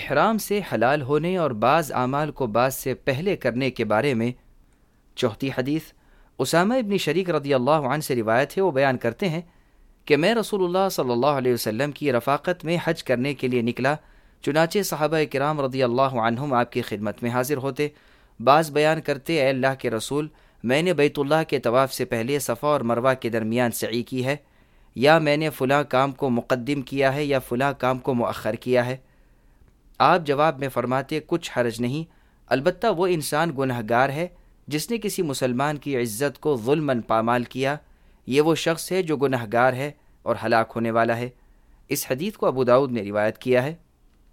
इहराम से हलाल होने और बाज़ आमाल को बाज़ से पहले करने के बारे में। चौथी हदीस उसामा इब्न शरीक रदियल्लाहु अन्हु से रिवायत है। वो बयान करते हैं कि मैं रसूलुल्लाह सल्लल्लाहु अलैहि वसल्लम की रफ़ाक़त में हज करने के लिए निकला। चुनाचे सहाबा किराम रदियल्लाहु अन्हुम आपकी खिदमत में हाजिर होते। बाज़ बयान करते, ए अल्लाह के रसूल, मैंने बैतुल्लाह के तवाफ़ से पहले सफ़ा और मरवा के दरमियान सई की है, या मैंने फ़लाँ काम को मुक़द्दिम किया है या फ़लाँ काम को मुअख़्ख़र किया है। आप जवाब में फरमाते, कुछ हरज नहीं, अलबत्ता वो इंसान गुनहगार है जिसने किसी मुसलमान की इज़्ज़त को ज़ुल्मन पामाल किया। ये वो शख्स है जो गुनहगार है और हलाक होने वाला है। इस हदीस को अबू दाऊद ने रिवायत किया है।